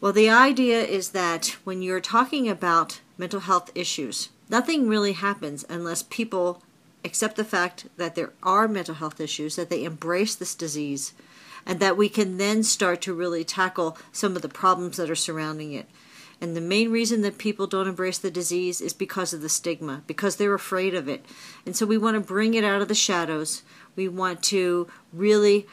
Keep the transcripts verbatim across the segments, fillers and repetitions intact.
Well, the idea is that when you're talking about mental health issues, nothing really happens unless people accept the fact that there are mental health issues, that they embrace this disease, and that we can then start to really tackle some of the problems that are surrounding it. And the main reason that people don't embrace the disease is because of the stigma, because they're afraid of it. And so we want to bring it out of the shadows. We want to really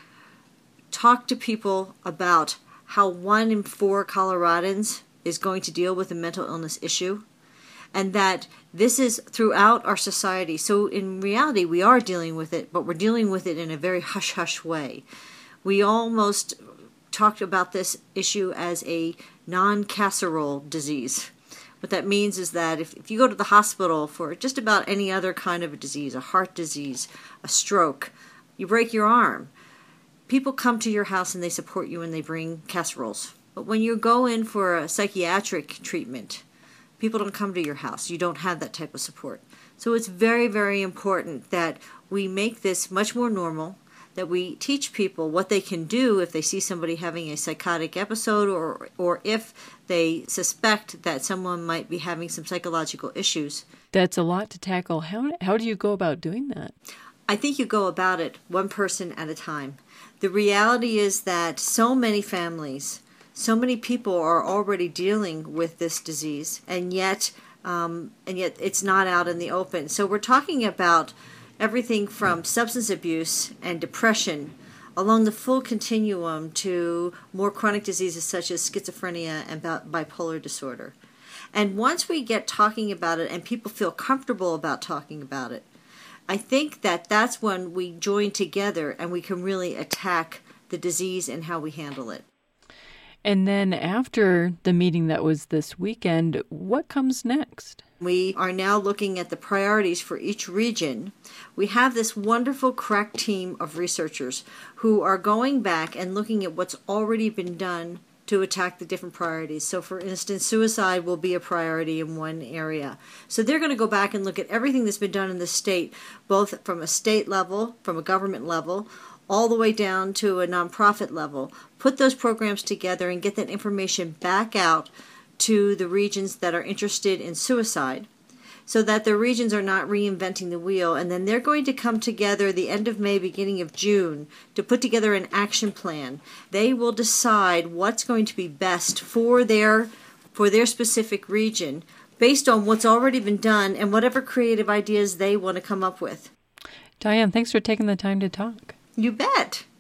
talk to people about how one in four Coloradans is going to deal with a mental illness issue, and that this is throughout our society. So in reality, we are dealing with it, but we're dealing with it in a very hush-hush way. We almost talked about this issue as a non-casserole disease. What that means is that if, if you go to the hospital for just about any other kind of a disease, a heart disease, a stroke, you break your arm, people come to your house and they support you and they bring casseroles. But when you go in for a psychiatric treatment, people don't come to your house. You don't have that type of support. So it's very, very important that we make this much more normal, that we teach people what they can do if they see somebody having a psychotic episode, or or if they suspect that someone might be having some psychological issues. That's a lot to tackle. How, how do you go about doing that? I think you go about it one person at a time. The reality is that so many families, so many people are already dealing with this disease, and yet, um, and yet it's not out in the open. So we're talking about everything from substance abuse and depression along the full continuum to more chronic diseases such as schizophrenia and bipolar disorder. And once we get talking about it and people feel comfortable about talking about it, I think that that's when we join together and we can really attack the disease and how we handle it. And then after the meeting that was this weekend, what comes next? We are now looking at the priorities for each region. We have this wonderful crack team of researchers who are going back and looking at what's already been done to attack the different priorities. So for instance, suicide will be a priority in one area. So they're going to go back and look at everything that's been done in the state, both from a state level, from a government level, all the way down to a nonprofit level, put those programs together and get that information back out to the regions that are interested in suicide, so that the regions are not reinventing the wheel. And then they're going to come together the end of May, beginning of June, to put together an action plan. They will decide what's going to be best for their, for their specific region based on what's already been done and whatever creative ideas they want to come up with. Diane, thanks for taking the time to talk. You bet.